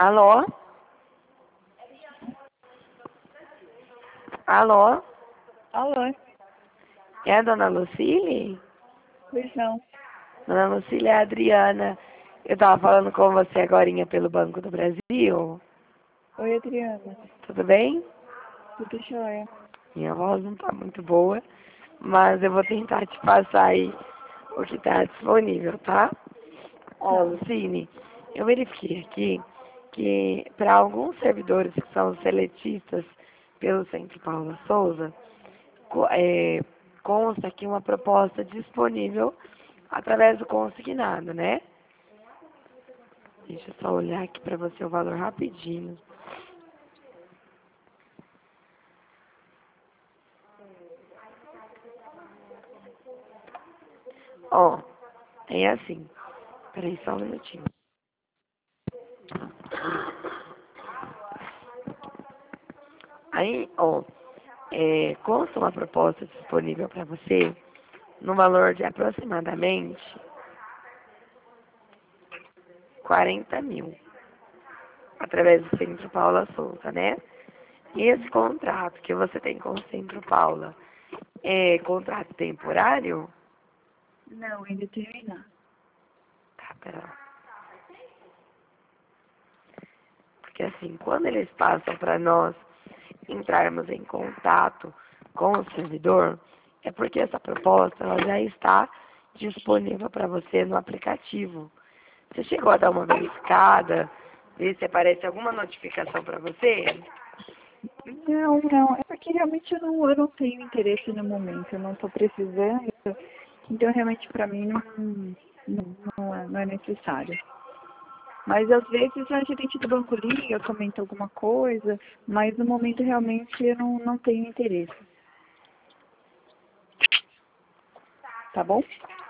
Alô? Alô? Alô? É a dona Lucília? Pois não. Dona Lucília é a Adriana. Eu tava falando com você agorinha pelo Banco do Brasil. Oi, Adriana. Tudo bem? Tudo jóia. Minha voz não tá muito boa, mas eu vou tentar te passar aí o que tá disponível, tá? Ó, Tá. Lucine, eu verifiquei aqui que para alguns servidores que são seletistas pelo Centro Paula Souza, consta aqui uma proposta disponível através do consignado, né? Deixa eu só olhar aqui para você o valor rapidinho. Ó, é assim. Peraí só um minutinho. Aí, ó, consta uma proposta disponível para você no valor de aproximadamente 40 mil, através do Centro Paula Souza, né? E esse contrato que você tem com o Centro Paula é contrato temporário? Não, ainda terminar. Tá, pera lá. Porque assim, quando eles passam para nós entrarmos em contato com o servidor, é porque essa proposta ela já está disponível para você no aplicativo. Você chegou a dar uma verificada, ver se aparece alguma notificação para você? Não. É porque realmente eu não tenho interesse no momento. Eu não estou precisando. Então, realmente, para mim, não é necessário. Mas, às vezes, a gerente do banco liga, comenta alguma coisa, mas, no momento, realmente, eu não tenho interesse. Tá bom?